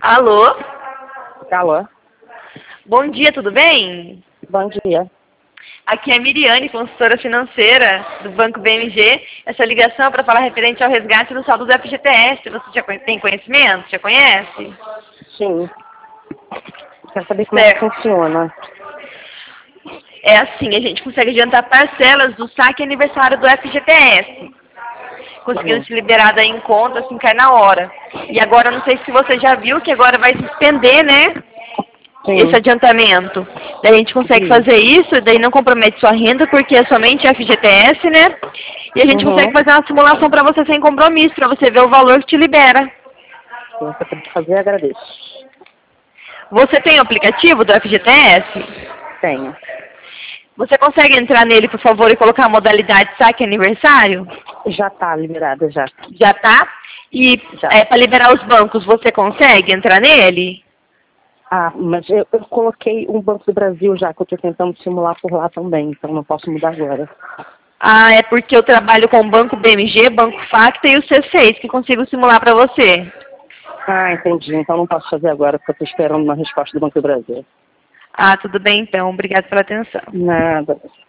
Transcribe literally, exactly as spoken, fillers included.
Alô? Alô? Bom dia, tudo bem? Bom dia. Aqui é a Miriane, consultora financeira do Banco B M G. Essa ligação é para falar referente ao resgate do saldo do F G T S. Você já tem conhecimento? Já conhece? Sim. Quero saber como é que funciona. É assim, a gente consegue adiantar parcelas do saque aniversário do F G T S. Conseguindo se liberar daí em conta, assim, cai na hora. E agora, não sei se você já viu que agora vai suspender, né? Sim. Esse adiantamento. Daí a gente consegue Sim. fazer isso, daí não compromete sua renda, porque é somente F G T S, né? E a gente Uhum. consegue fazer uma simulação para você sem compromisso, para você ver o valor que te libera. Se você puder fazer, agradeço. Você tem o aplicativo do F G T S? Tenho. Você consegue entrar nele, por favor, e colocar a modalidade saque aniversário? Já está liberada, já. Já tá? E Já. é, para liberar os bancos, você consegue entrar nele? Ah, mas eu, eu coloquei um Banco do Brasil já, que eu estou tentando simular por lá também, então não posso mudar agora. Ah, é porque eu trabalho com o Banco B M G, Banco Facta e o C seis, que consigo simular para você. Ah, entendi. Então não posso fazer agora, porque eu estou esperando uma resposta do Banco do Brasil. Ah, tudo bem então. Obrigada pela atenção. Nada.